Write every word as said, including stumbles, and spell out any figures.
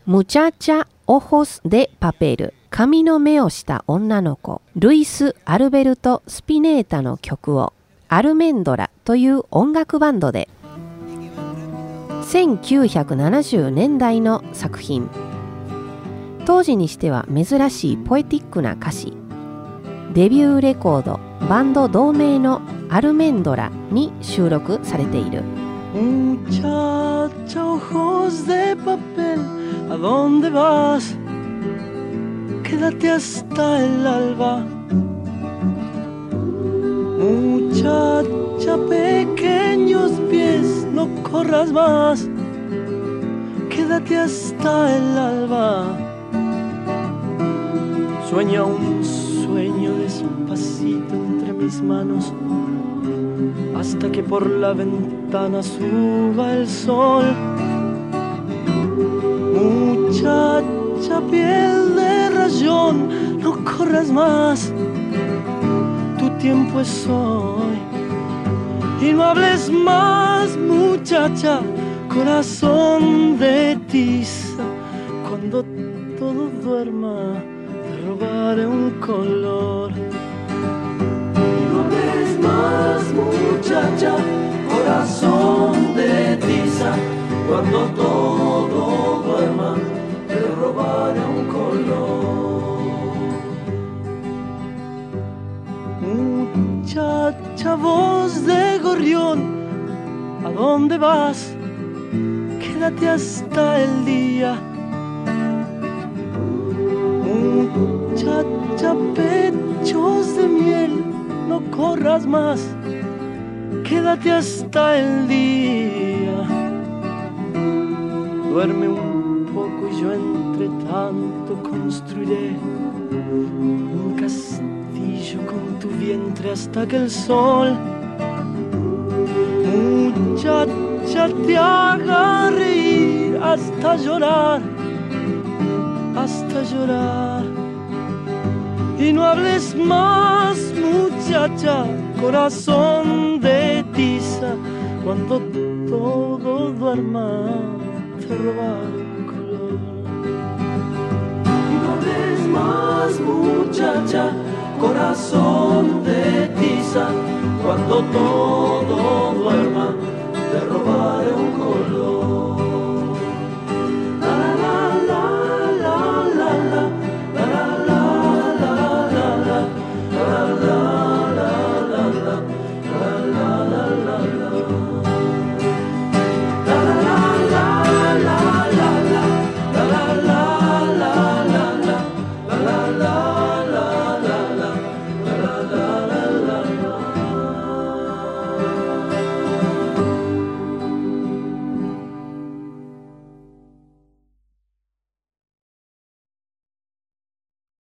Muchacha ojos de papel 紙の目をした女の子、ルイス・アルベルト・スピネータの曲をアルメンドラという音楽バンドで、せんきゅうひゃくななじゅうねんだいの作品。当時にしては珍しいポエティックな歌詞。デビューレコードバンド同名のアルメンドラに収録されている。 Muchacha ojos de papel, ¿a dónde vas? Quédate hasta el alba. Muchacha pequeños pies, no corras más. Quédate hasta el alba. Sueña un sueño despacito entre mis manos, hasta que por la ventana suba el sol. Muchacha piel de rayón, no corras más, tu tiempo es hoy. Y no hables más, muchacha, corazón de tiza. Cuando todo duerma, te robaré un color. Más, muchacha, corazón de tiza, cuando todo duerma, te robaré un color. Muchacha, voz de gorrión, ¿a dónde vas? Quédate hasta el día. Muchacha, pechos de miel, no corras más, quédate hasta el día. Duerme un poco y yo entre tanto construiré un castillo con tu vientre hasta que el sol, muchacha, te haga reír hasta llorar, hasta llorar. Y no hables más, muchacha, corazón de tiza, cuando todo duerma, te robaré